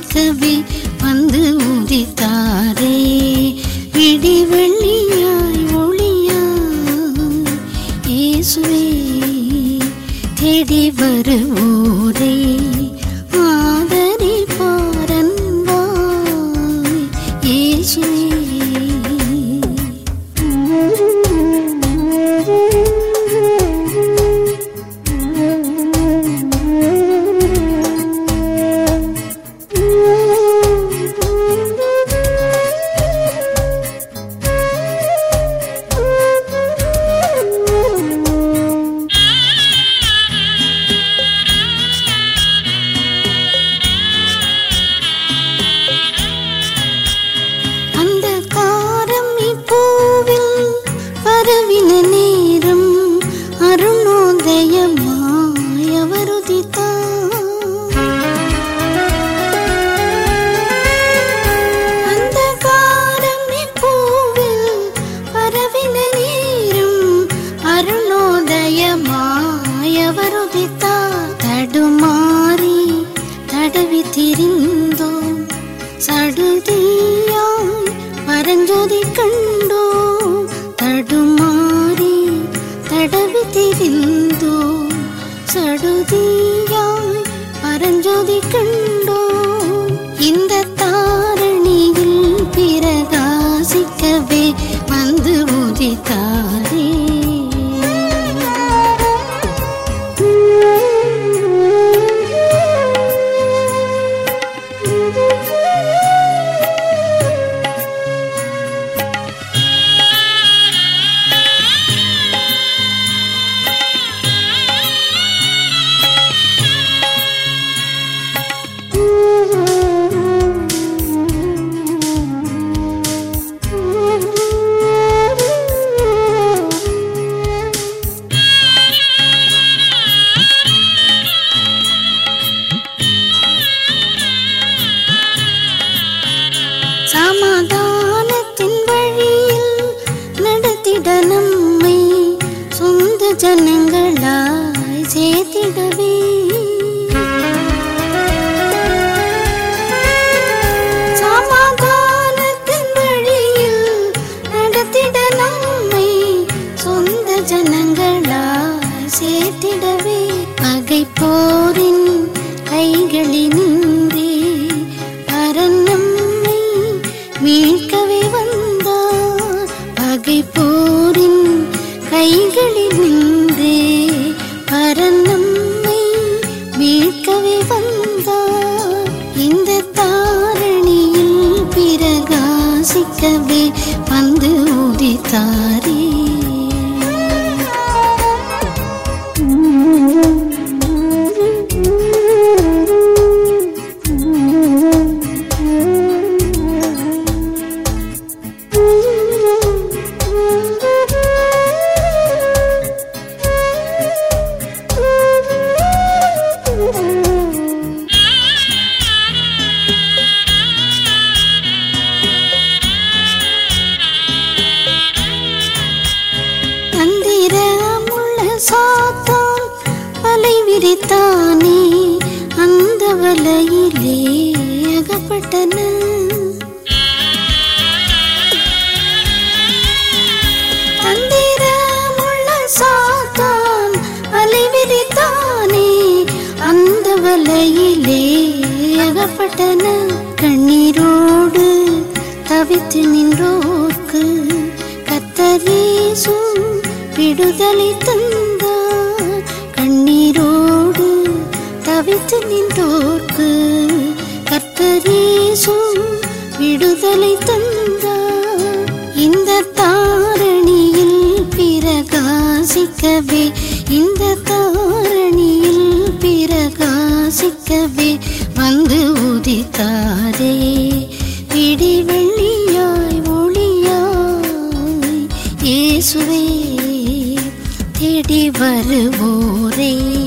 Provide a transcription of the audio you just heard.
பிரகாசிக்கவே வந்து உதித்தாரே. விடி வெள்ளியாய் ஒளியாய் இயேசுவே தேடி வருவோரே. ஆதரிப்பார் அன்பாய் இயேசுவே. தடுமாறி தடவி திரிந்தோம் சடுதியாய் பரஞ்சோதி கண்டோம். தடுமாறி தடவி திரிந்தோம் சடுதியாய் பரஞ்சோதி கண்டோம். இந்த தாரணியில் பிரகாசிக்கவே வந்து உதித்தாரே. சமாதானத்தின் வழியில் நடத்திட நம்மை சொந்த ஜனங்களாய் சேர்த்திடவே. சமாதானத்தின் வழியில் நடத்திட நம்மை சொந்த ஜனங்களாய் சேர்த்திடவே. பகைப்போரின் கைகளினின்றே பரநம் மீட்கவே வந்தார். பகைப்போரின் கைகளில் நின்றே பரநம்மை மீட்கவே வந்தார். இந்த தாரணியில் பிரகாசிக்கவே வந்து உதித்தாரே. சாத்தான் வலை விரித்தானே, அந்த வலையிலே அகப்பட்டன. தந்திரமுள்ள சாத்தான் வலை விரித்தானே, அந்த வலையிலே அகப்பட்டன. கண்ணீரோடு தவித்து நின்றோர்க்கு கர்த்தர் இயேசு விடுதலை தந்தார். கண்ணீரோடு தவித்து நின்றோர்க்கு கர்த்தர் இயேசு விடுதலை தந்தார். இந்த தாரணியில் பிரகாசிக்கவே, இந்த தாரணியில் பிரகாசிக்கவே வந்து உதித்தாரே. விடி வெள்ளியாய் ஒளியாய் இயேசுவே தேடி வருவோரே.